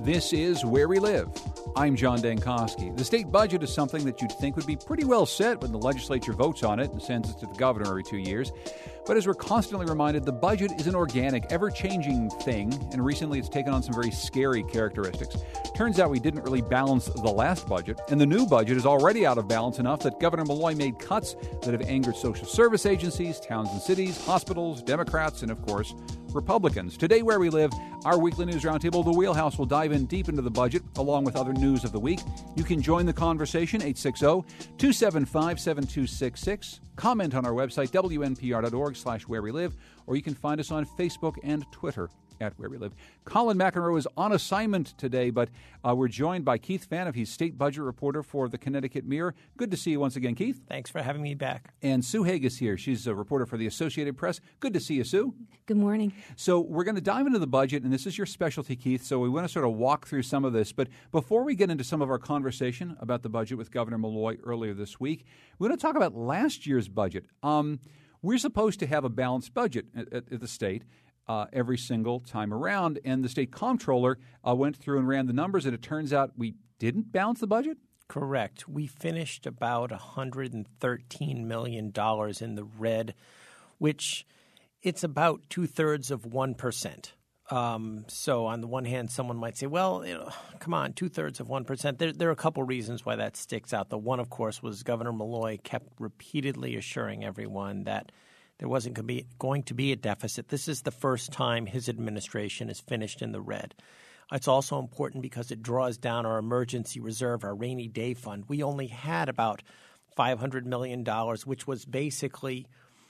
This is Where We Live. I'm John Dankosky. The state budget is something that you'd think would be pretty well set when the legislature votes on it and sends it to the governor every 2 years. But as we're constantly reminded, the budget is an organic, ever-changing thing, and recently it's taken on some very scary characteristics. Turns out we didn't really balance the last budget, and the new budget is already out of balance enough that Governor Malloy made cuts that have angered social service agencies, towns and cities, hospitals, Democrats, and of course, Republicans. Today, Where We Live, our weekly news roundtable, The Wheelhouse, will dive in deep into the budget, along with other news of the week. You can join the conversation, 860-275-7266. Comment on our website, wnpr.org/where we live, or you can find us on Facebook and Twitter at Where We Live. Colin McEnroe is on assignment today, but we're joined by Keith Phaneuf. He's state budget reporter for the Connecticut Mirror. Good to see you once again, Keith. Thanks for having me back. And Sue Haig is here. She's a reporter for the Associated Press. Good to see you, Sue. Good morning. So we're going to dive into the budget, and this is your specialty, Keith, so we want to sort of walk through some of this. But before we get into some of our conversation about the budget with Governor Malloy earlier this week, we want to talk about last year's budget. We're supposed to have a balanced budget at the state every single time around, and the state comptroller went through and ran the numbers, and it turns out we didn't balance the budget? Correct. We finished about $113 million in the red, which it's about 2/3 of 1%. So on the one hand, someone might say, well, come on, 2/3 of 1%. There are a couple reasons why that sticks out. The one, of course, was Governor Malloy kept repeatedly assuring everyone that there wasn't going to be a deficit. This is the first time his administration is finished in the red. It's also important because it draws down our emergency reserve, our rainy day fund. We only had about $500 million, which was basically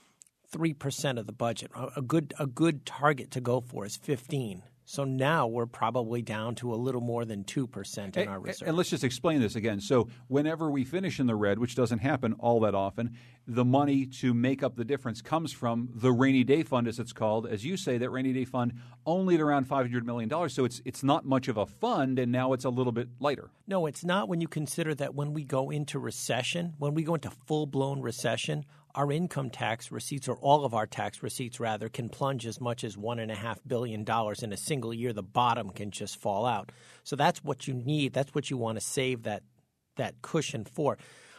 3% of the budget. A good target to go for is 15%. So now we're probably down to a little more than 2% in our reserve. And let's just explain this again. So whenever we finish in the red, which doesn't happen all that often, the money to make up the difference comes from the rainy day fund, as it's called. As you say, that rainy day fund only at around $500 million. So it's not much of a fund, and now it's a little bit lighter. No, it's not when you consider that when we go into recession, when we go into full-blown recession, our income tax receipts, or all of our tax receipts rather, can plunge as much as $1.5 billion in a single year. The bottom can just fall out. So that's what you need. That's what you want to save that cushion for.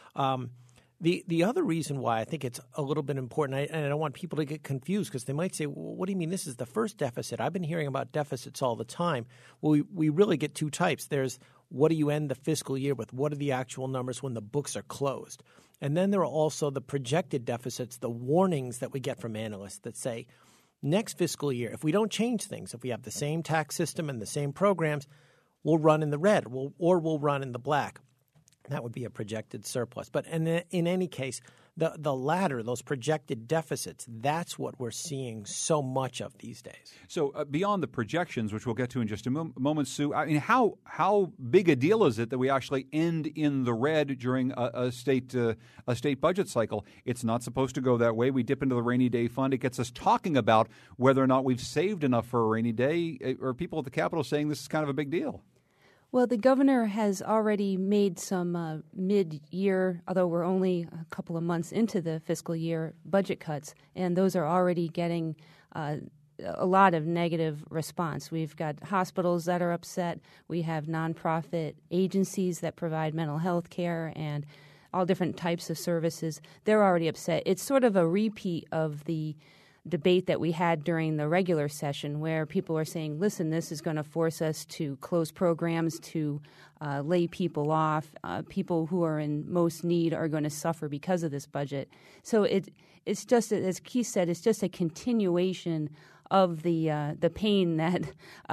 The other reason why I think it's a little bit important, and I don't want people to get confused because they might say, well, what do you mean this is the first deficit? I've been hearing about deficits all the time. Well, we really get two types. There's what do you end the fiscal year with? What are the actual numbers when the books are closed? And then there are also the projected deficits, the warnings that we get from analysts that say next fiscal year, if we don't change things, if we have the same tax system and the same programs, we'll run in the red or we'll run in the black. That would be a projected surplus. But in any case, the latter, those projected deficits, that's what we're seeing so much of these days. So beyond the projections, which we'll get to in just a moment, Sue, I mean, how big a deal is it that we actually end in the red during a state budget cycle? It's not supposed to go that way. We dip into the rainy day fund. It gets us talking about whether or not we've saved enough for a rainy day, or people at the Capitol saying this is kind of a big deal. Well, the governor has already made some mid-year, although we're only a couple of months into the fiscal year, budget cuts, and those are already getting a lot of negative response. We've got hospitals that are upset. We have nonprofit agencies that provide mental health care and all different types of services. They're already upset. It's sort of a repeat of the debate that we had during the regular session where people are saying, listen, this is going to force us to close programs, to lay people off. People who are in most need are going to suffer because of this budget. So it's just, as Keith said, it's just a continuation of the pain that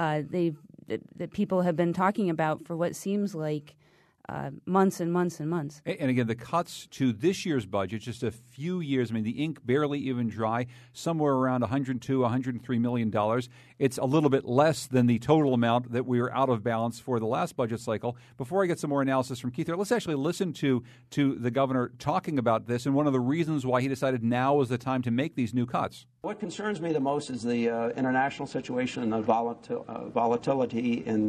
that people have been talking about for what seems like months and months and months. And again, the cuts to this year's budget, just a few years, I mean, the ink barely even dry, somewhere around $102, $103 million. It's a little bit less than the total amount that we were out of balance for the last budget cycle. Before I get some more analysis from Keith here, let's actually listen to the governor talking about this and one of the reasons why he decided now was the time to make these new cuts. What concerns me the most is the international situation and the volatility in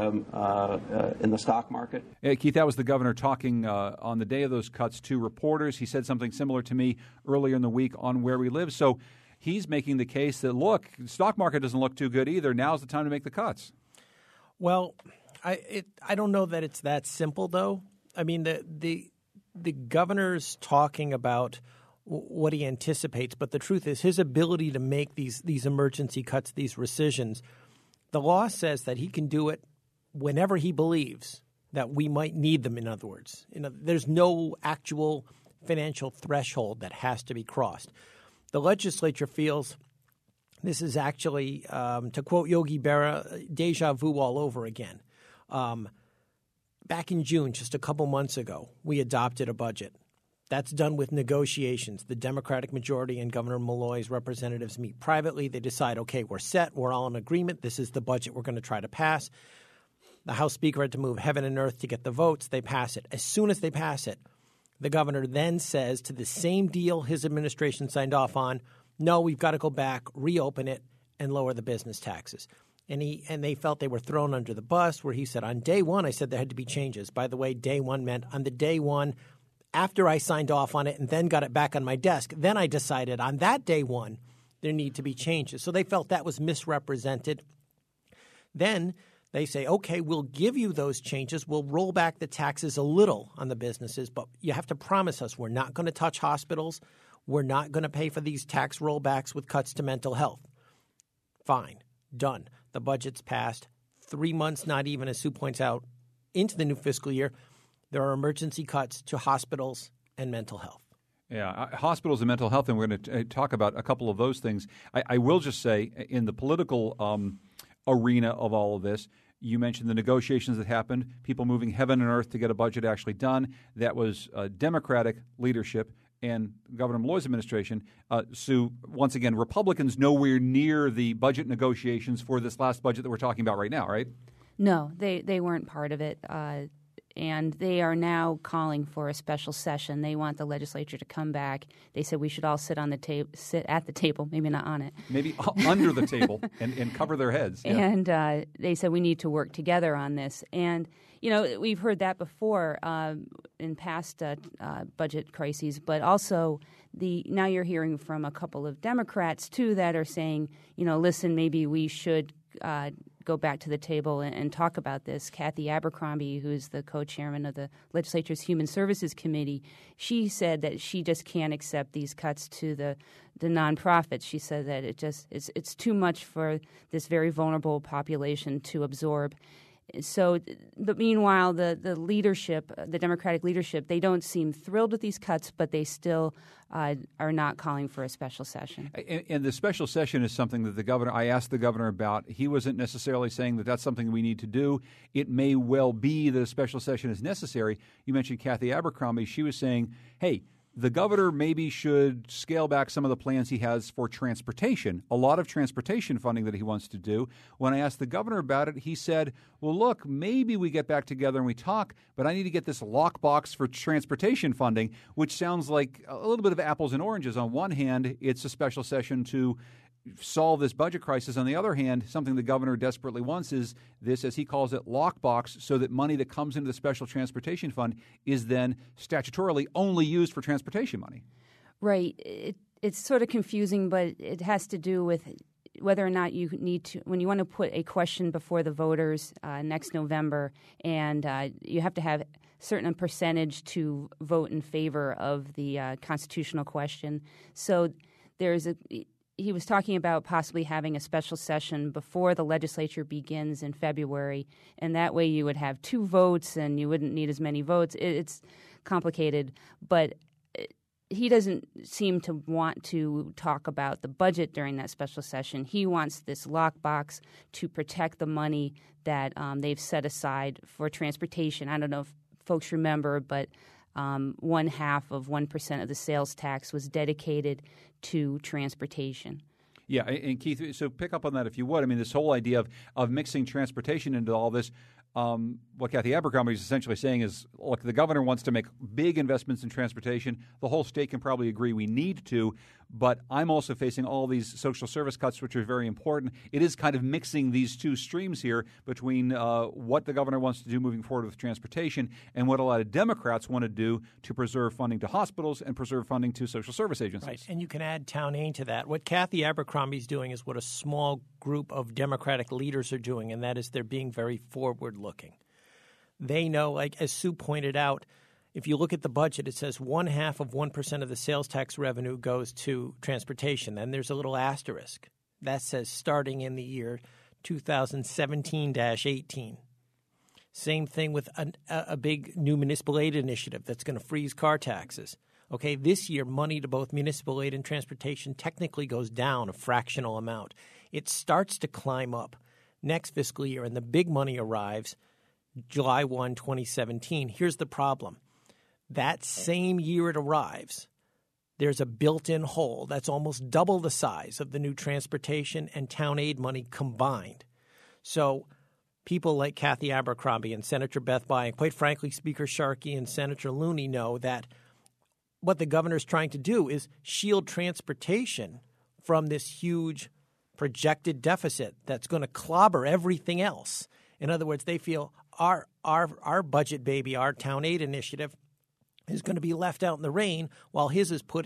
the stock market. Keith, that was the governor talking on the day of those cuts to reporters. He said something similar to me earlier in the week on Where We Live. So he's making the case that, look, the stock market doesn't look too good either. Now's the time to make the cuts. Well, I don't know that it's that simple, though. I mean, the governor's talking about what he anticipates, but the truth is his ability to make these emergency cuts, these rescissions, the law says that he can do it whenever he believes that we might need them. In other words, there's no actual financial threshold that has to be crossed. The legislature feels this is actually, to quote Yogi Berra, deja vu all over again. Back in June, just a couple months ago, we adopted a budget. That's done with negotiations. The Democratic majority and Governor Malloy's representatives meet privately. They decide, okay, we're set. We're all in agreement. This is the budget we're going to try to pass. The House Speaker had to move heaven and earth to get the votes. They pass it. As soon as they pass it, the governor then says to the same deal his administration signed off on, no, we've got to go back, reopen it, and lower the business taxes. And they felt they were thrown under the bus, where he said, on day one, I said there had to be changes. By the way, day one meant on the day one, after I signed off on it and then got it back on my desk, then I decided on that day one there need to be changes. So they felt that was misrepresented. Then they say, okay, we'll give you those changes. We'll roll back the taxes a little on the businesses, but you have to promise us we're not going to touch hospitals. We're not going to pay for these tax rollbacks with cuts to mental health. Fine. Done. The budget's passed. 3 months, not even, as Sue points out, into the new fiscal year, there are emergency cuts to hospitals and mental health. Yeah, hospitals and mental health, and we're going to talk about a couple of those things. I will just say, in the political arena of all of this, you mentioned the negotiations that happened, people moving heaven and earth to get a budget actually done. That was Democratic leadership and Governor Malloy's administration. Sue, once again, Republicans nowhere near the budget negotiations for this last budget that we're talking about right now, right? No, they weren't part of it. And they are now calling for a special session. They want the legislature to come back. They said we should all sit at the table, maybe not on it. Maybe under the table and cover their heads. Yeah. And they said we need to work together on this. And, we've heard that before in past budget crises, but also now you're hearing from a couple of Democrats, too, that are saying, listen, maybe we should go back to the table and talk about this. Kathy Abercrombie, who's the co-chairman of the legislature's Human Services Committee, she said that she just can't accept these cuts to the nonprofits. She said that it's too much for this very vulnerable population to absorb. So, but meanwhile, the leadership, the Democratic leadership, they don't seem thrilled with these cuts, but they still are not calling for a special session. And the special session is something that I asked the governor about. He wasn't necessarily saying that that's something we need to do. It may well be that a special session is necessary. You mentioned Kathy Abercrombie. She was saying, hey, the governor maybe should scale back some of the plans he has for transportation, a lot of transportation funding that he wants to do. When I asked the governor about it, he said, well, look, maybe we get back together and we talk, but I need to get this lockbox for transportation funding, which sounds like a little bit of apples and oranges. On one hand, it's a special session to solve this budget crisis. On the other hand, something the governor desperately wants is this, as he calls it, lockbox, so that money that comes into the special transportation fund is then statutorily only used for transportation money. Right. It's sort of confusing, but it has to do with whether or not you need to, when you want to put a question before the voters next November, and you have to have a certain percentage to vote in favor of the constitutional question. So he was talking about possibly having a special session before the legislature begins in February, and that way you would have 2 votes and you wouldn't need as many votes. It's complicated, but he doesn't seem to want to talk about the budget during that special session. He wants this lockbox to protect the money that they've set aside for transportation. I don't know if folks remember, but 0.5% of the sales tax was dedicated to transportation. Yeah, and Keith, so pick up on that if you would. I mean, this whole idea of mixing transportation into all this, what Kathy Abercrombie is essentially saying is, look, the governor wants to make big investments in transportation. The whole state can probably agree we need to, but I'm also facing all these social service cuts, which are very important. It is kind of mixing these two streams here between what the governor wants to do moving forward with transportation and what a lot of Democrats want to do to preserve funding to hospitals and preserve funding to social service agencies. Right, and you can add town aid to that. What Kathy Abercrombie's doing is what a small group of Democratic leaders are doing, and that is they're being very forward-looking. They know, like as Sue pointed out, if you look at the budget, it says 0.5% of the sales tax revenue goes to transportation. Then there's a little asterisk that says starting in the year 2017-18. Same thing with a big new municipal aid initiative that's going to freeze car taxes. Okay, this year money to both municipal aid and transportation technically goes down a fractional amount. It starts to climb up next fiscal year, and the big money arrives July 1, 2017. Here's the problem. That same year it arrives, there's a built-in hole that's almost double the size of the new transportation and town aid money combined. So people like Kathy Abercrombie and Senator Beth Bayh, and quite frankly, Speaker Sharkey and Senator Looney know that what the governor's trying to do is shield transportation from this huge projected deficit that's going to clobber everything else. In other words, they feel our budget baby, our town aid initiative, is going to be left out in the rain while his is put,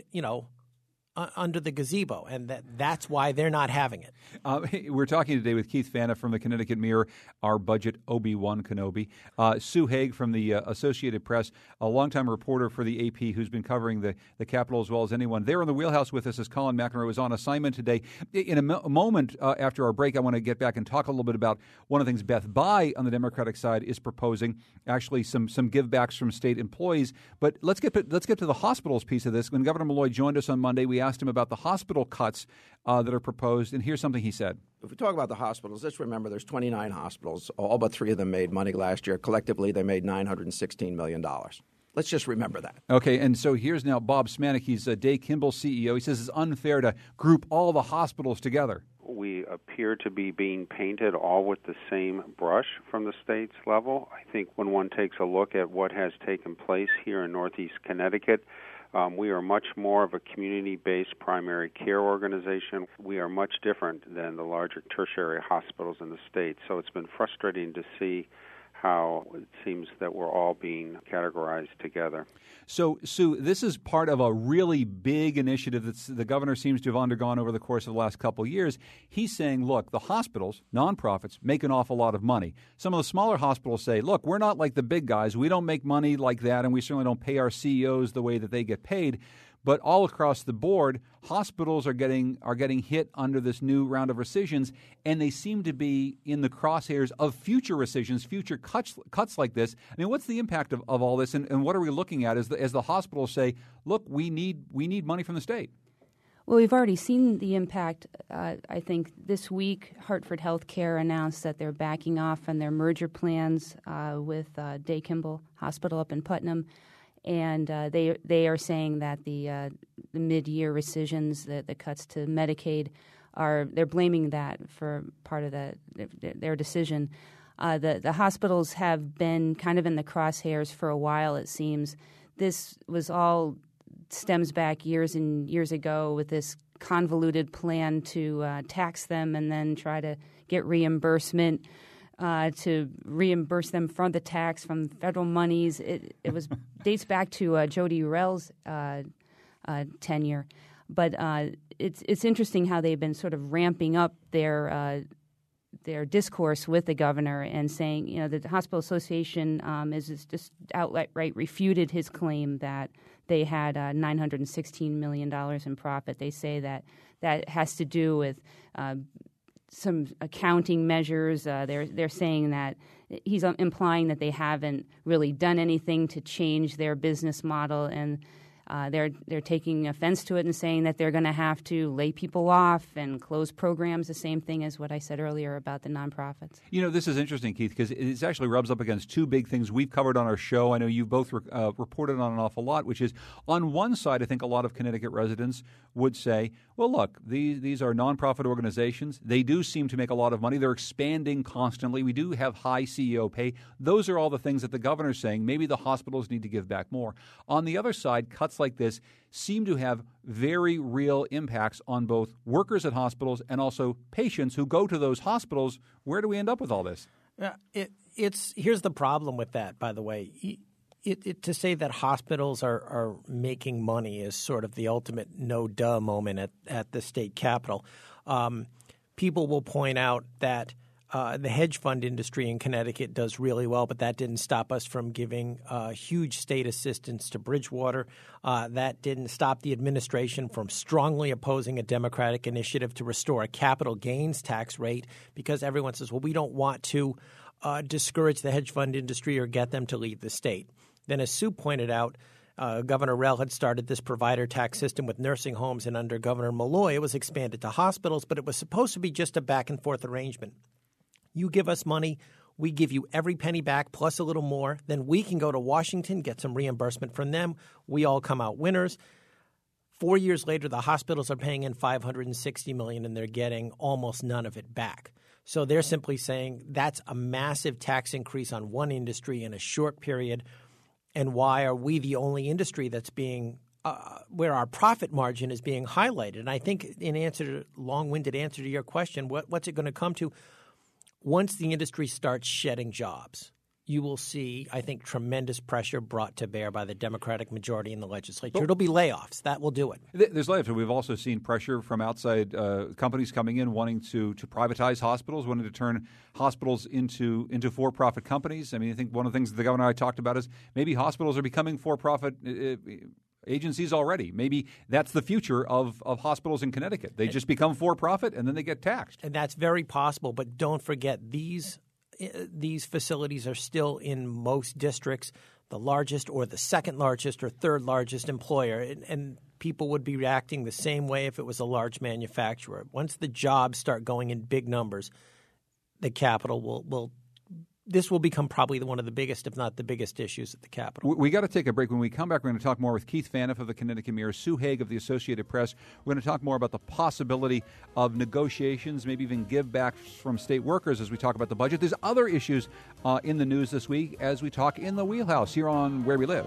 under the gazebo, and that's why they're not having it. We're talking today with Keith Fana from the Connecticut Mirror, our budget Obi-Wan Kenobi, Sue Haig from the Associated Press, a longtime reporter for the AP who's been covering the Capitol as well as anyone. There in the wheelhouse with us is Colin McEnroe, who is on assignment today. In a moment after our break, I want to get back and talk a little bit about one of the things Beth Bayh on the Democratic side is proposing, actually some givebacks from state employees. But let's get to the hospitals piece of this. When Governor Malloy joined us on Monday, we asked him about the hospital cuts that are proposed, and here's something he said. If we talk about the hospitals, let's remember there's 29 hospitals. All but 3 of them made money last year. Collectively, they made $916 million. Let's just remember that. Okay, and so here's now Bob Smanik. He's Day Kimball CEO. He says it's unfair to group all the hospitals together. We appear to be being painted all with the same brush from the state's level. I think when one takes a look at what has taken place here in Northeast Connecticut, we are much more of a community-based primary care organization. We are much different than the larger tertiary hospitals in the state. So it's been frustrating to see how it seems that we're all being categorized together. So, Sue, this is part of a really big initiative that the governor seems to have undergone over the course of the last couple of years. He's saying, look, the hospitals, nonprofits, make an awful lot of money. Some of the smaller hospitals say, look, we're not like the big guys. We don't make money like that, and we certainly don't pay our CEOs the way that they get paid. But all across the board, hospitals are getting hit under this new round of rescissions, and they seem to be in the crosshairs of future rescissions, future cuts like this. I mean, what's the impact of all this, and what are we looking at as the hospitals say, look, we need money from the state? Well, we've already seen the impact. I think this week, Hartford Healthcare announced that they're backing off on their merger plans with Day Kimball Hospital up in Putnam. And they are saying that the mid-year rescissions, the cuts to Medicaid, they're blaming that for part of their decision. The hospitals have been kind of in the crosshairs for a while, it seems. This was all stems back years and years ago with this convoluted plan to tax them and then try to get reimbursement. To reimburse them from the tax from federal monies. It dates back to Jody Urell's tenure, but it's interesting how they've been sort of ramping up their discourse with the governor and saying, the Hospital Association is just outright refuted his claim that they had $916 million in profit. They say that has to do with some accounting measures. They're saying that he's implying that they haven't really done anything to change their business model, and they're taking offense to it and saying that they're going to have to lay people off and close programs. The same thing as what I said earlier about the nonprofits. This is interesting, Keith, because it actually rubs up against two big things we've covered on our show. I know you've both reported on an awful lot, which is on one side, I think a lot of Connecticut residents would say, well, look, these are nonprofit organizations. They do seem to make a lot of money. They're expanding constantly. We do have high CEO pay. Those are all the things that the governor's saying. Maybe the hospitals need to give back more. On the other side, cuts cuts like this seem to have very real impacts on both workers at hospitals and also patients who go to those hospitals. Where do we end up with all this? Here's the problem with that, by the way. To say that hospitals are making money is sort of the ultimate no-duh moment at the state capitol. People will point out that the hedge fund industry in Connecticut does really well, but that didn't stop us from giving huge state assistance to Bridgewater. That didn't stop the administration from strongly opposing a Democratic initiative to restore a capital gains tax rate because everyone says, well, we don't want to discourage the hedge fund industry or get them to leave the state. Then, as Sue pointed out, Governor Rell had started this provider tax system with nursing homes, and under Governor Malloy, it was expanded to hospitals, but it was supposed to be just a back-and-forth arrangement. You give us money, we give you every penny back plus a little more. Then we can go to Washington, get some reimbursement from them. We all come out winners. 4 years later, the hospitals are paying in $560 million, and they're getting almost none of it back. So they're simply saying that's a massive tax increase on one industry in a short period. And why are we the only industry that's being where our profit margin is being highlighted? And I think in long-winded answer to your question, what's it going to come to? Once the industry starts shedding jobs, you will see, I think, tremendous pressure brought to bear by the Democratic majority in the legislature. It'll be layoffs. That will do it. There's layoffs. We've also seen pressure from outside companies coming in wanting to privatize hospitals, wanting to turn hospitals into for-profit companies. I mean, I think one of the things the governor and I talked about is maybe hospitals are becoming for-profit agencies already. Maybe that's the future of hospitals in Connecticut. They just become for-profit and then they get taxed. And that's very possible. But don't forget, these facilities are still in most districts the largest or the second largest or third largest employer. And people would be reacting the same way if it was a large manufacturer. Once the jobs start going in big numbers, the Capitol will this will become probably one of the biggest, if not the biggest, issues at the Capitol. We got to take a break. When we come back, we're going to talk more with Keith Phaneuf of the Connecticut Mirror, Sue Haig of the Associated Press. We're going to talk more about the possibility of negotiations, maybe even give backs from state workers as we talk about the budget. There's other issues in the news this week as we talk in the Wheelhouse here on Where We Live.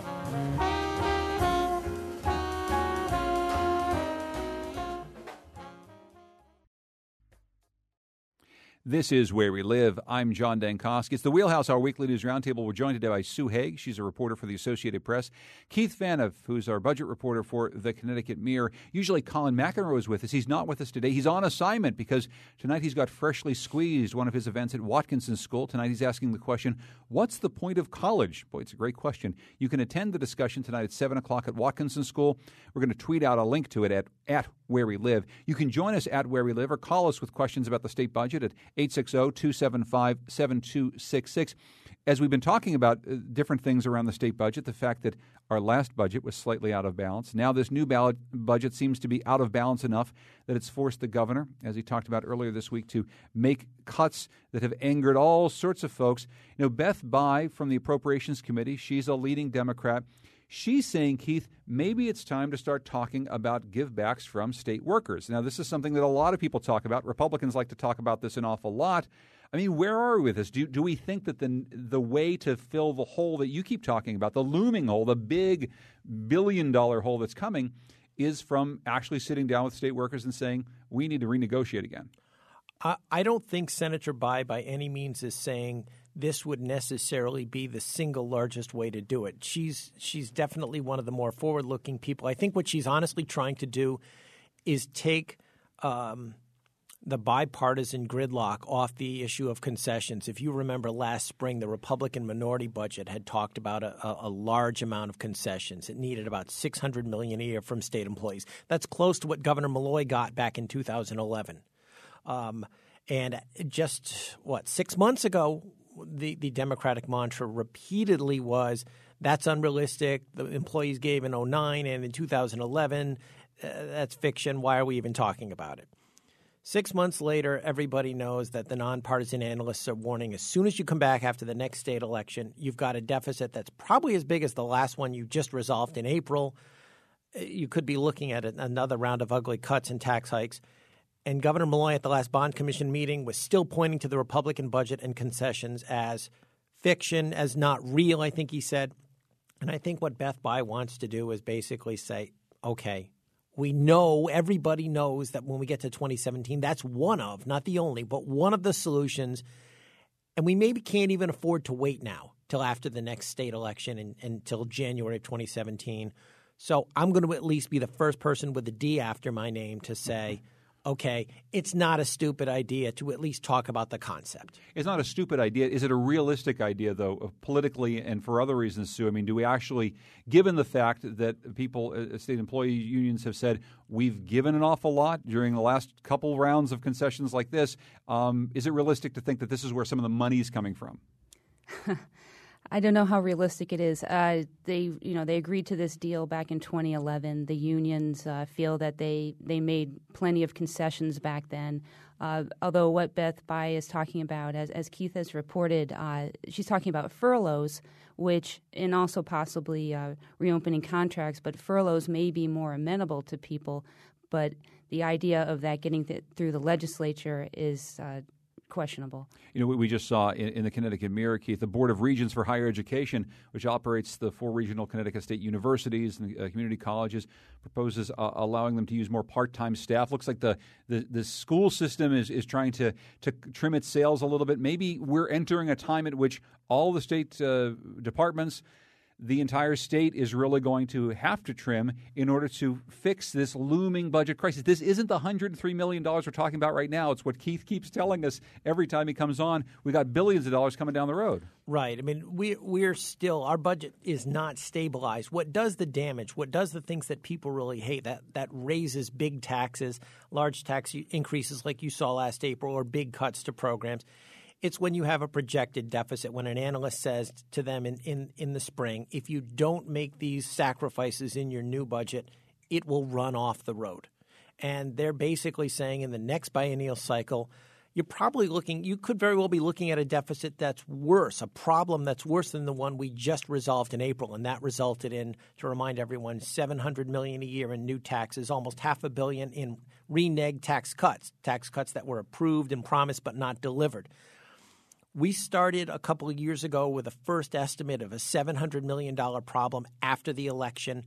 This is Where We Live. I'm John Dankosky. It's the Wheelhouse, our weekly news roundtable. We're joined today by Sue Haig. She's a reporter for the Associated Press. Keith Phaneuf, who's our budget reporter for the Connecticut Mirror. Usually Colin McEnroe is with us. He's not with us today. He's on assignment because tonight he's got Freshly Squeezed, one of his events at Watkinson School. Tonight he's asking the question, what's the point of college? Boy, it's a great question. You can attend the discussion tonight at 7 o'clock at Watkinson School. We're going to tweet out a link to it at Where We Live. You can join us at Where We Live or call us with questions about the state budget at 860-275-7266. As we've been talking about different things around the state budget, the fact that our last budget was slightly out of balance. Now this new budget seems to be out of balance enough that it's forced the governor, as he talked about earlier this week, to make cuts that have angered all sorts of folks. You know, Beth Bye from the Appropriations Committee, she's a leading Democrat. She's saying, Keith, maybe it's time to start talking about givebacks from state workers. Now, this is something that a lot of people talk about. Republicans like to talk about this an awful lot. I mean, where are we with this? Do we think that the way to fill the hole that you keep talking about, the looming hole, the big billion-dollar hole that's coming, is from actually sitting down with state workers and saying, we need to renegotiate again? I don't think Senator Bye by any means is saying this would necessarily be the single largest way to do it. She's definitely one of the more forward-looking people. I think what she's honestly trying to do is take the bipartisan gridlock off the issue of concessions. If you remember last spring, the Republican minority budget had talked about a large amount of concessions. It needed about $600 million a year from state employees. That's close to what Governor Malloy got back in 2011. And just, 6 months ago, the Democratic mantra repeatedly was, that's unrealistic. The employees gave in 2009 and in 2011. That's fiction. Why are we even talking about it? 6 months later, everybody knows that the nonpartisan analysts are warning as soon as you come back after the next state election, you've got a deficit that's probably as big as the last one you just resolved in April. You could be looking at another round of ugly cuts and tax hikes. And Governor Malloy at the last Bond Commission meeting was still pointing to the Republican budget and concessions as fiction, as not real, I think he said. And I think what Beth Bye wants to do is basically say, okay, we know, everybody knows that when we get to 2017, that's one of, not the only, but one of the solutions. And we maybe can't even afford to wait now till after the next state election until January of 2017. So I'm going to at least be the first person with a D after my name to say, okay, it's not a stupid idea to at least talk about the concept. It's not a stupid idea. Is it a realistic idea, though, politically and for other reasons, Sue? I mean, do we actually, given the fact that people, state employee unions have said, we've given an awful lot during the last couple rounds of concessions like this, is it realistic to think that this is where some of the money is coming from? I don't know how realistic it is. They agreed to this deal back in 2011. The unions feel that they made plenty of concessions back then. Although what Beth Bye is talking about, as Keith has reported, she's talking about furloughs, and also possibly reopening contracts. But furloughs may be more amenable to people. But the idea of that getting through the legislature is questionable. You know, we just saw in the Connecticut Mirror, Keith, the Board of Regents for Higher Education, which operates the 4 regional Connecticut state universities and community colleges, proposes allowing them to use more part-time staff. Looks like the school system is trying to trim its sails a little bit. Maybe we're entering a time at which all the state departments, the entire state, is really going to have to trim in order to fix this looming budget crisis. This isn't the $103 million we're talking about right now. It's what Keith keeps telling us every time he comes on. We got billions of dollars coming down the road. Right. I mean, we're still, our budget is not stabilized. What does the damage? What does the things that people really hate? That raises big taxes, large tax increases like you saw last April, or big cuts to programs. It's when you have a projected deficit, when an analyst says to them in the spring, if you don't make these sacrifices in your new budget, it will run off the road. And they're basically saying in the next biennial cycle, you could very well be looking at a deficit that's worse, a problem that's worse than the one we just resolved in April. And that resulted in, to remind everyone, $700 million a year in new taxes, almost $500 million in reneged tax cuts that were approved and promised but not delivered. We started a couple of years ago with a first estimate of a $700 million problem after the election.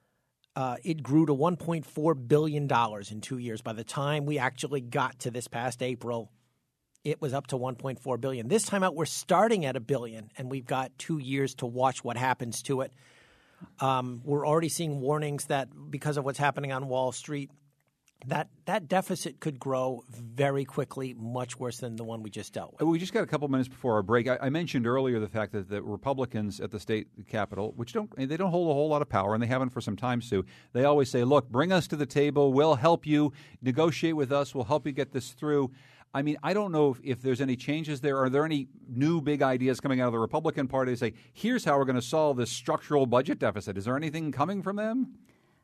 It grew to $1.4 billion in 2 years. By the time we actually got to this past April, it was up to $1.4 billion. This time out, we're starting at $1 billion, and we've got 2 years to watch what happens to it. We're already seeing warnings that because of what's happening on Wall Street, that deficit could grow very quickly, much worse than the one we just dealt with. We just got a couple minutes before our break. I mentioned earlier the fact that the Republicans at the state capitol, which don't hold a whole lot of power, and they haven't for some time, Sue, they always say, look, bring us to the table. We'll help you. Negotiate with us. We'll help you get this through. I mean, I don't know if there's any changes there. Are there any new big ideas coming out of the Republican Party to say, here's how we're going to solve this structural budget deficit? Is there anything coming from them?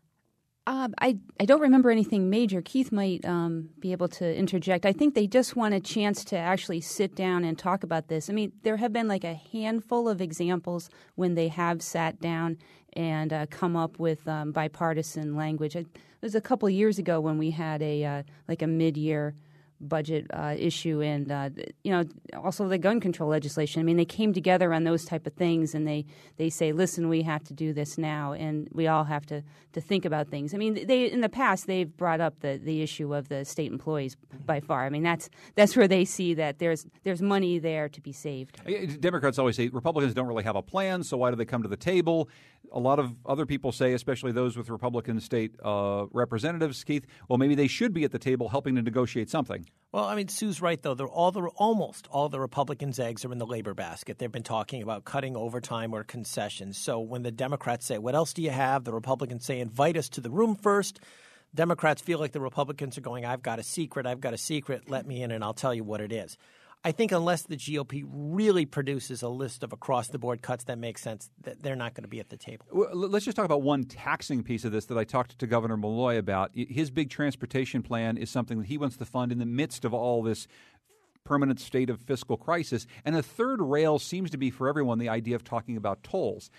I don't remember anything major. Keith might be able to interject. I think they just want a chance to actually sit down and talk about this. I mean, there have been like a handful of examples when they have sat down and come up with bipartisan language. It was a couple of years ago when we had a mid-year budget issue, and also the gun control legislation. I mean, they came together on those type of things, and they say, listen, we have to do this now, and we all have to think about things. I mean, in the past they've brought up the issue of the state employees by far. I mean, that's where they see that there's money there to be saved. Democrats always say Republicans don't really have a plan, so why do they come to the table? A lot of other people say, especially those with Republican state representatives, Keith, well, maybe they should be at the table helping to negotiate something. Well, I mean, Sue's right, though. Almost all the Republicans' eggs are in the labor basket. They've been talking about cutting overtime or concessions. So when the Democrats say, what else do you have? The Republicans say, invite us to the room first. Democrats feel like the Republicans are going, I've got a secret, let me in and I'll tell you what it is. I think unless the GOP really produces a list of across-the-board cuts that make sense, that they're not going to be at the table. Well, let's just talk about one taxing piece of this that I talked to Governor Malloy about. His big transportation plan is something that he wants to fund in the midst of all this permanent state of fiscal crisis. And a third rail seems to be, for everyone, the idea of talking about tolls.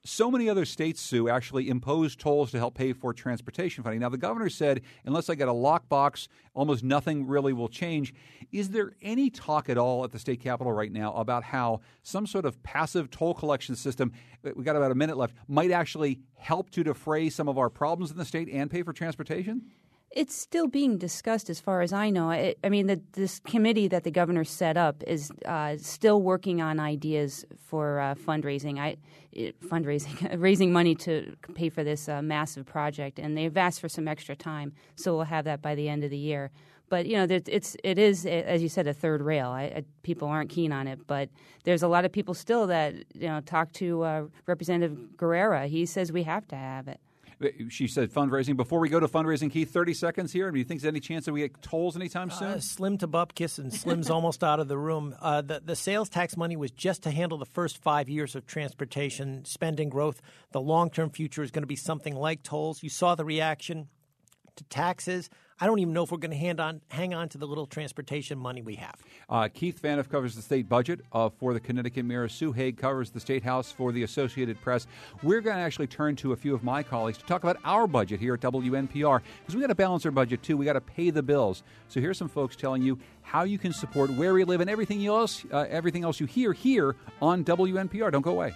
so many other states, Sue, actually impose tolls to help pay for transportation funding. Now, the governor said, unless I get a lockbox, almost nothing really will change. Is there any talk at all at the state capitol right now about how some sort of passive toll collection system, we got about a minute left, might actually help to defray some of our problems in the state and pay for transportation? It's still being discussed, as far as I know. This committee that the governor set up is still working on ideas for fundraising, raising money to pay for this massive project. And they've asked for some extra time, so we'll have that by the end of the year. But it is, as you said, a third rail. People aren't keen on it, but there's a lot of people still that talk to Representative Guerrera. He says we have to have it. She said fundraising. Before we go to fundraising, Keith, 30 seconds here. Do you think there's any chance that we get tolls anytime soon? Slim to bupkis, and Slim's almost out of the room. The sales tax money was just to handle the first 5 years of transportation spending growth. The long-term future is going to be something like tolls. You saw the reaction to taxes. I don't even know if we're going to hang on to the little transportation money we have. Keith Phaneuf covers the state budget for the Connecticut Mirror. Sue Haig covers the State House for the Associated Press. We're going to actually turn to a few of my colleagues to talk about our budget here at WNPR, because we got to balance our budget too. We got to pay the bills. So here's some folks telling you how you can support Where We Live and everything else you hear here on WNPR. Don't go away.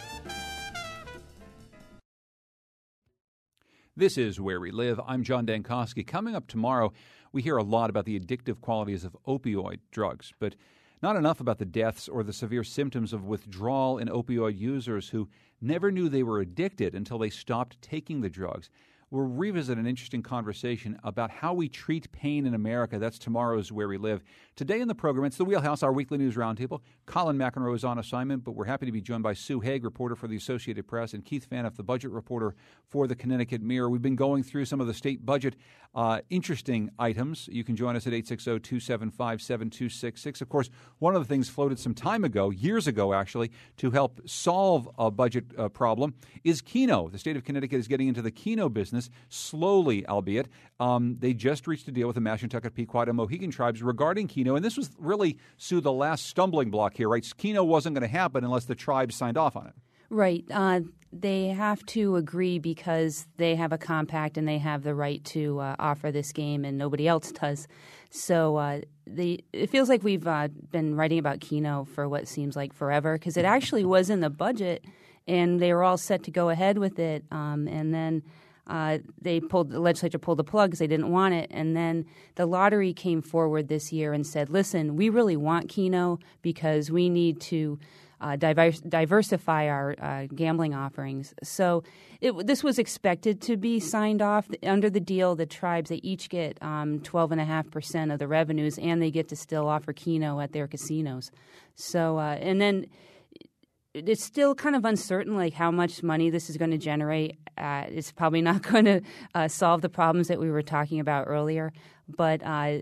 This is Where We Live. I'm John Dankosky. Coming up tomorrow, we hear a lot about the addictive qualities of opioid drugs, but not enough about the deaths or the severe symptoms of withdrawal in opioid users who never knew they were addicted until they stopped taking the drugs. We'll revisit an interesting conversation about how we treat pain in America. That's tomorrow's Where We Live. Today in the program, it's The Wheelhouse, our weekly news roundtable. Colin McEnroe is on assignment, but we're happy to be joined by Sue Haig, reporter for the Associated Press, and Keith Phaneuf, the budget reporter for the Connecticut Mirror. We've been going through some of the state budget interesting items. You can join us at 860-275-7266. Of course, one of the things floated some time ago, years ago actually, to help solve a budget problem is Keno. The state of Connecticut is getting into the Keno business, slowly, albeit. They just reached a deal with the Mashantucket, Pequot, and Mohegan tribes regarding Keno, and this was really, Sue, the last stumbling block here, right? Keno wasn't going to happen unless the tribes signed off on it. Right. They have to agree because they have a compact and they have the right to offer this game, and nobody else does. So it feels like we've been writing about Keno for what seems like forever, because it actually was in the budget, and they were all set to go ahead with it, and then the legislature pulled the plug because they didn't want it. And then the lottery came forward this year and said, listen, we really want Keno because we need to diversify our gambling offerings. So this was expected to be signed off. Under the deal, the tribes, they each get 12.5% of the revenues, and they get to still offer Keno at their casinos. So and then it's still kind of uncertain, like how much money this is going to generate. It's probably not going to solve the problems that we were talking about earlier. But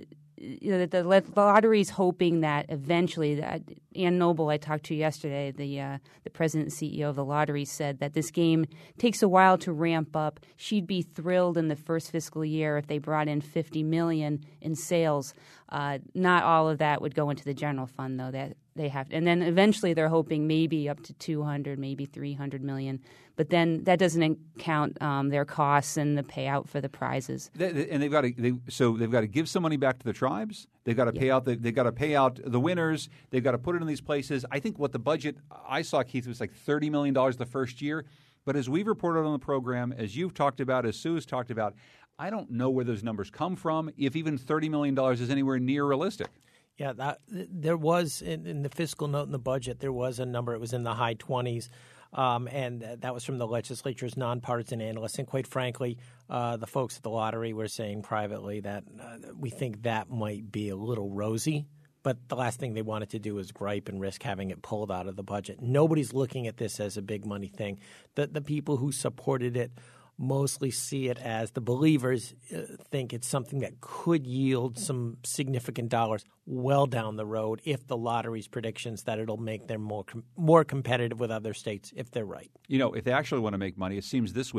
the lottery's hoping that eventually, Ann Noble, I talked to yesterday, the president and CEO of the lottery, said that this game takes a while to ramp up. She'd be thrilled in the first fiscal year if they brought in $50 million in sales. Not all of that would go into the general fund, though. That they have, and then eventually they're hoping maybe up to $200, maybe $300 million. But then that doesn't count their costs and the payout for the prizes. And they've got to give some money back to the tribes. They've got to pay out the winners. They've got to put it in these places. I think what the budget I saw, Keith, was like $30 million the first year. But as we've reported on the program, as you've talked about, as Sue has talked about, I don't know where those numbers come from, if even $30 million is anywhere near realistic. Yeah, there was in the fiscal note in the budget, there was a number. It was in the high 20s, and that was from the legislature's nonpartisan analysts. And quite frankly, the folks at the lottery were saying privately that we think that might be a little rosy. But the last thing they wanted to do was gripe and risk having it pulled out of the budget. Nobody's looking at this as a big money thing. The people who supported it mostly see it as the believers think it's something that could yield some significant dollars well down the road if the lottery's predictions that it'll make them more competitive with other states, if they're right. You know, if they actually want to make money, it seems this week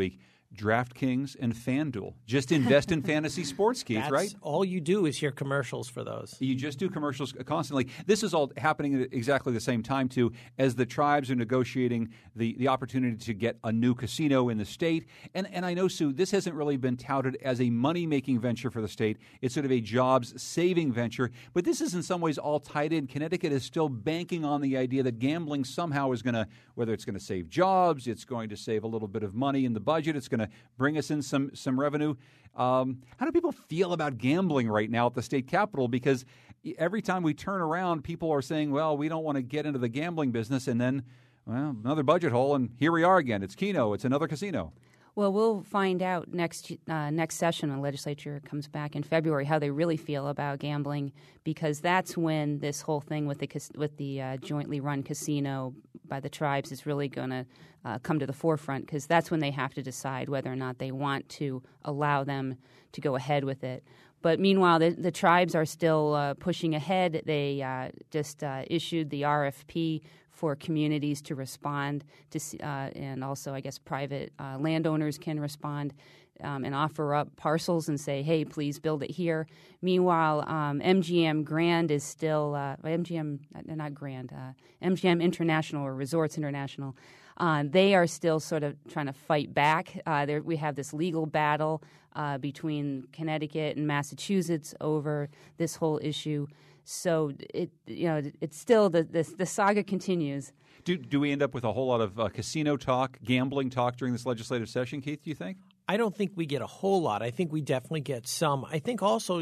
DraftKings, and FanDuel. Just invest in fantasy sports, Keith, right? All you do is hear commercials for those. You just do commercials constantly. This is all happening at exactly the same time, too, as the tribes are negotiating the opportunity to get a new casino in the state. And I know, Sue, this hasn't really been touted as a money-making venture for the state. It's sort of a jobs-saving venture. But this is in some ways all tied in. Connecticut is still banking on the idea that gambling somehow is going to, whether it's going to save jobs, it's going to save a little bit of money in the budget, it's going to bring us in some revenue. How do people feel about gambling right now at the state capitol? Because every time we turn around, people are saying, well, we don't want to get into the gambling business. And then, well, another budget hole, and here we are again. It's Keno. It's another casino. Well, we'll find out next session when the legislature comes back in February how they really feel about gambling, because that's when this whole thing with the jointly run casino by the tribes is really going to come to the forefront, because that's when they have to decide whether or not they want to allow them to go ahead with it. But meanwhile, the tribes are still pushing ahead. They just issued the RFP for communities to respond to, and also, I guess, private landowners can respond and offer up parcels and say, hey, please build it here. Meanwhile, MGM Grand is still, MGM International or Resorts International, they are still sort of trying to fight back. We have this legal battle between Connecticut and Massachusetts over this whole issue. So it's still the saga continues. Do we end up with a whole lot of casino talk, gambling talk during this legislative session, Keith, do you think? I don't think we get a whole lot. I think we definitely get some. I think also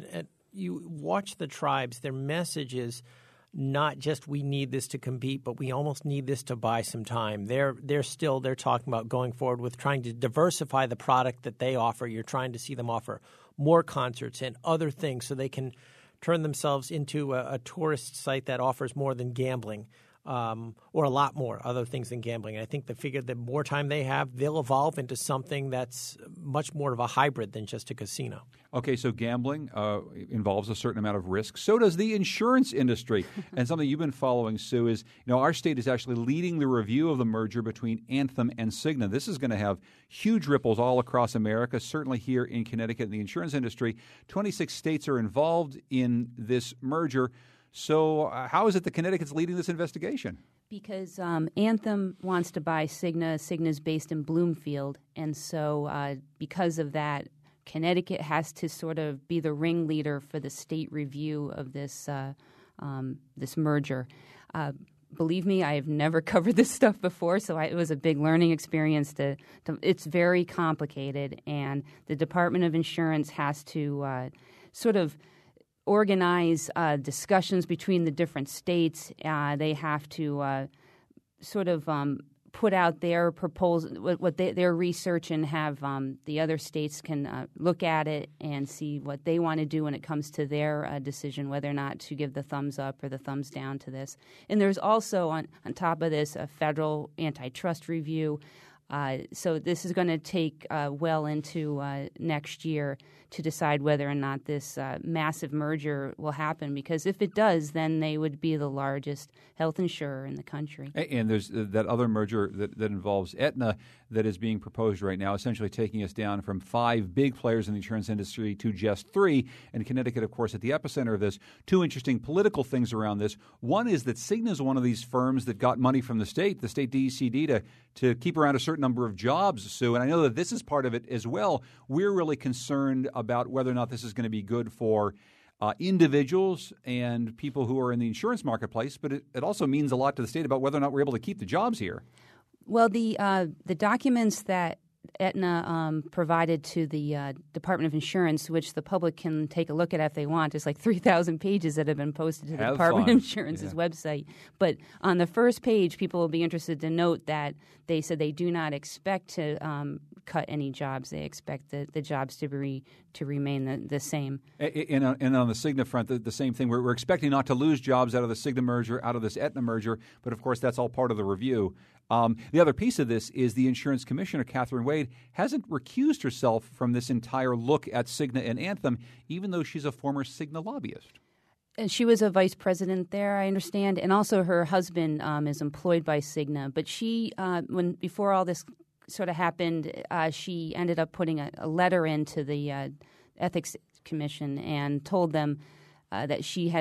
you watch the tribes, their message is not just we need this to compete, but we almost need this to buy some time. They're talking about going forward with trying to diversify the product that they offer. You're trying to see them offer more concerts and other things so they can turn themselves into a tourist site that offers more than gambling, or a lot more other things than gambling. And I think they figure the more time they have, they'll evolve into something that's much more of a hybrid than just a casino. Okay, so gambling involves a certain amount of risk. So does the insurance industry. And something you've been following, Sue, is our state is actually leading the review of the merger between Anthem and Cigna. This is going to have huge ripples all across America, certainly here in Connecticut in the insurance industry. 26 states are involved in this merger. So how is it that Connecticut's leading this investigation? Because Anthem wants to buy Cigna. Cigna's based in Bloomfield. And so because of that, Connecticut has to sort of be the ringleader for the state review of this this merger. Believe me, I have never covered this stuff before, so it was a big learning experience. It's very complicated, and the Department of Insurance has to sort of organize discussions between the different states. They have to sort of put out their proposal, their research, and have the other states can look at it and see what they want to do when it comes to their decision, whether or not to give the thumbs up or the thumbs down to this. And there's also, on top of this, a federal antitrust review. So this is going to take well into next year to decide whether or not this massive merger will happen, because if it does, then they would be the largest health insurer in the country. And there's that other merger that involves Aetna that is being proposed right now, essentially taking us down from 5 big players in the insurance industry to just 3. And Connecticut, of course, at the epicenter of this. 2 interesting political things around this. One is that Cigna is one of these firms that got money from the state DECD, to keep around a certain number of jobs, Sue. And I know that this is part of it as well. We're really concerned about whether or not this is going to be good for individuals and people who are in the insurance marketplace, but it also means a lot to the state about whether or not we're able to keep the jobs here. Well, the documents that Aetna provided to the Department of Insurance, which the public can take a look at if they want. There's like 3,000 pages that have been posted to the Department of Insurance's website. But on the first page, people will be interested to note that they said they do not expect to cut any jobs. They expect the jobs to remain the same. And on the Cigna front, the same thing. We're expecting not to lose jobs out of the Cigna merger, out of this Aetna merger, but of course that's all part of the review. The other piece of this is the insurance commissioner, Catherine Wade, hasn't recused herself from this entire look at Cigna and Anthem, even though she's a former Cigna lobbyist. And she was a vice president there, I understand, and also her husband is employed by Cigna. But she, before all this sort of happened, she ended up putting a letter into the Ethics Commission and told them that she's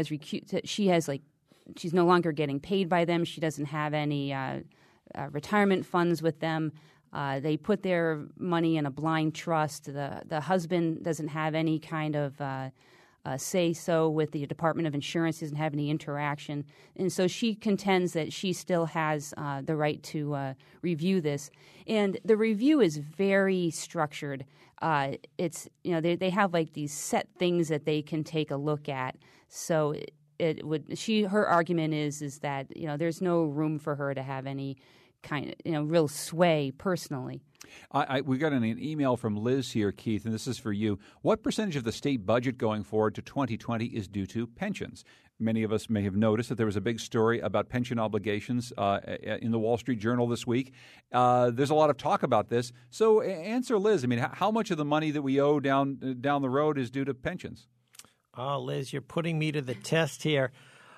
no longer getting paid by them. She doesn't have any retirement funds with them. They put their money in a blind trust. The husband doesn't have any kind of say-so with the Department of Insurance, doesn't have any interaction. And so she contends that she still has the right to review this. And the review is very structured. It's, they have like these set things that they can take a look at. So her argument is that, there's no room for her to have any kind of, real sway personally. We got an email from Liz here, Keith, and this is for you. What percentage of the state budget going forward to 2020 is due to pensions? Many of us may have noticed that there was a big story about pension obligations in the Wall Street Journal this week. There's a lot of talk about this. So answer, Liz. I mean, how much of the money that we owe down the road is due to pensions? Oh, Liz, you're putting me to the test here.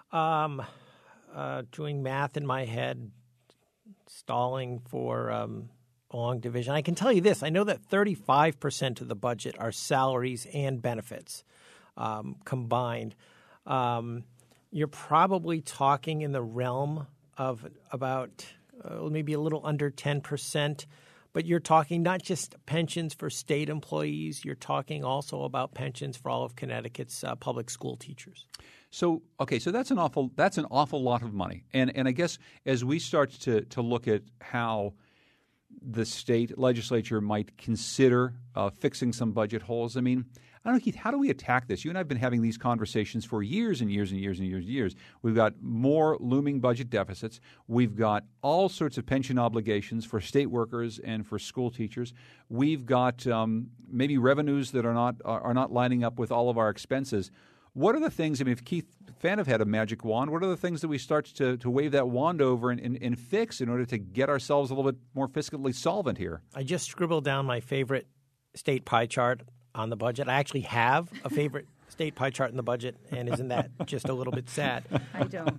Doing math in my head, stalling for long division. I can tell you this. I know that 35% of the budget are salaries and benefits combined. You're probably talking in the realm of about maybe a little under 10%, but you're talking not just pensions for state employees. You're talking also about pensions for all of Connecticut's public school teachers. So that's an awful lot of money. And I guess as we start to look at how the state legislature might consider fixing some budget holes, I mean, I don't know, Keith, how do we attack this? You and I have been having these conversations for years and years and years and years and years. We've got more looming budget deficits. We've got all sorts of pension obligations for state workers and for school teachers. We've got maybe revenues that are not lining up with all of our expenses. What are the things, I mean, if Keith Phaneuf had a magic wand, what are the things that we start to wave that wand over and fix in order to get ourselves a little bit more fiscally solvent here? I just scribbled down my favorite state pie chart on the budget. I actually have a favorite state pie chart in the budget, and isn't that just a little bit sad? I don't.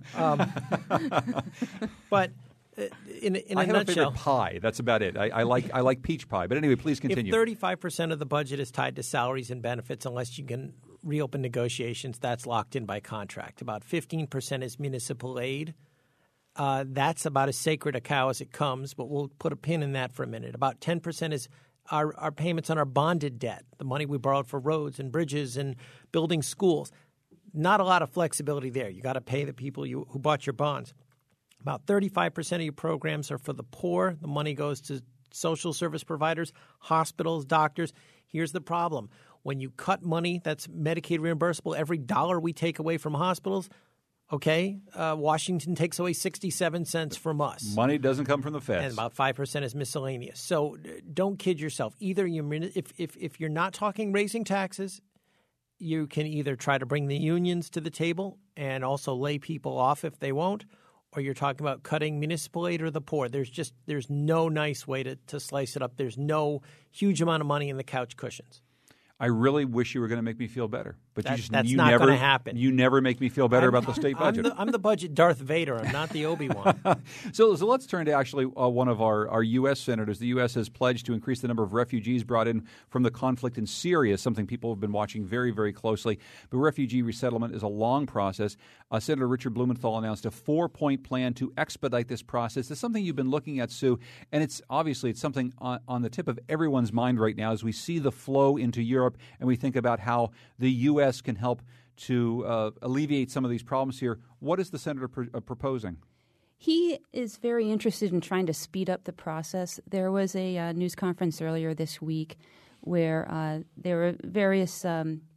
But in I a have nutshell, a favorite pie. That's about it. I like peach pie. But anyway, please continue. If 35% of the budget is tied to salaries and benefits, unless you can reopen negotiations, that's locked in by contract. About 15% is municipal aid. That's about as sacred a cow as it comes, but we'll put a pin in that for a minute. About 10% is our payments on our bonded debt, the money we borrowed for roads and bridges and building schools. Not a lot of flexibility there. You got to pay the people who bought your bonds. About 35% of your programs are for the poor. The money goes to social service providers, hospitals, doctors. Here's the problem. When you cut money that's Medicaid reimbursable, every dollar we take away from hospitals, Washington takes away 67 cents from us. Money doesn't come from the feds. And about 5% is miscellaneous. So don't kid yourself. Either if you're not talking raising taxes, you can either try to bring the unions to the table and also lay people off if they won't, or you're talking about cutting municipal aid or the poor. There's no nice way to slice it up. There's no huge amount of money in the couch cushions. I really wish you were going to make me feel better, but that's not going to happen. You never make me feel better about the state budget. I'm the budget Darth Vader. I'm not the Obi-Wan. So let's turn to actually one of our U.S. senators. The U.S. has pledged to increase the number of refugees brought in from the conflict in Syria, something people have been watching very, very closely. But refugee resettlement is a long process. Senator Richard Blumenthal announced a 4-point plan to expedite this process. It's something you've been looking at, Sue, and it's something on the tip of everyone's mind right now as we see the flow into Europe and we think about how the U.S. can help to alleviate some of these problems here. What is the senator proposing? He is very interested in trying to speed up the process. There was a news conference earlier this week where there were various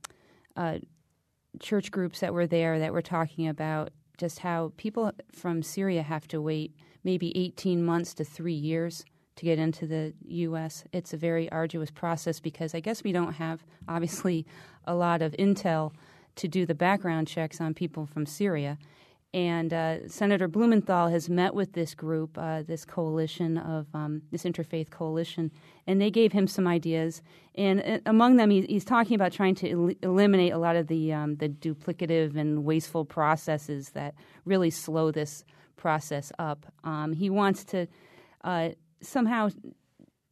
church groups that were there that were talking about just how people from Syria have to wait maybe 18 months to 3 years to get into the U.S. It's a very arduous process because I guess we don't have, obviously, a lot of intel to do the background checks on people from Syria. And Senator Blumenthal has met with this group, this coalition of this interfaith coalition, and they gave him some ideas. And among them, he's talking about trying to eliminate a lot of the duplicative and wasteful processes that really slow this process up. He wants to somehow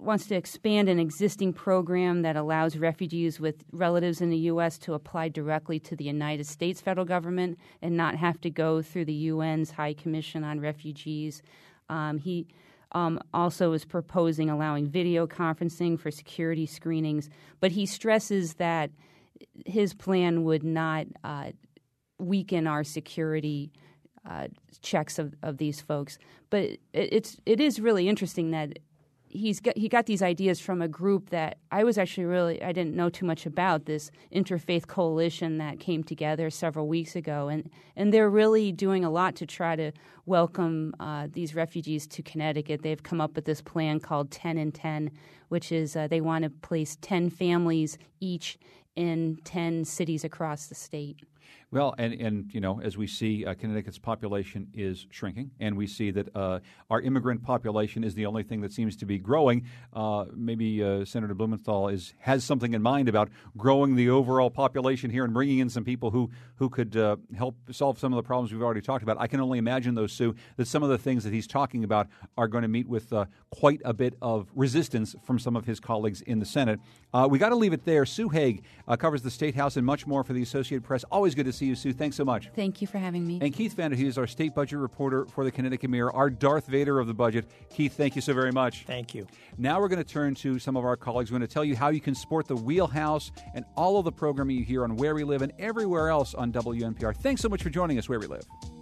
wants to expand an existing program that allows refugees with relatives in the U.S. to apply directly to the United States federal government and not have to go through the UN's High Commission on Refugees. He also is proposing allowing video conferencing for security screenings, but he stresses that his plan would not weaken our security checks of these folks. But it is really interesting that he got these ideas from a group that I didn't know too much about, this interfaith coalition that came together several weeks ago, and they're really doing a lot to try to welcome these refugees to Connecticut. They've come up with this plan called 10 and 10, which is they want to place 10 families each in 10 cities across the state. Well, and you know, as we see, Connecticut's population is shrinking, and we see that our immigrant population is the only thing that seems to be growing. Maybe Senator Blumenthal has something in mind about growing the overall population here and bringing in some people who could help solve some of the problems we've already talked about. I can only imagine, though, Sue, that some of the things that he's talking about are going to meet with quite a bit of resistance from some of his colleagues in the Senate. We got to leave it there. Sue Haig covers the State House and much more for the Associated Press. Always good to see you, Sue. Thanks so much. Thank you for having me. And Keith Vander, he is our state budget reporter for the Connecticut Mirror, our Darth Vader of the budget. Keith, thank you so very much. Thank you. Now we're going to turn to some of our colleagues. We're going to tell you how you can support the Wheelhouse and all of the programming you hear on Where We Live and everywhere else on WNPR. Thanks so much for joining us, Where We Live.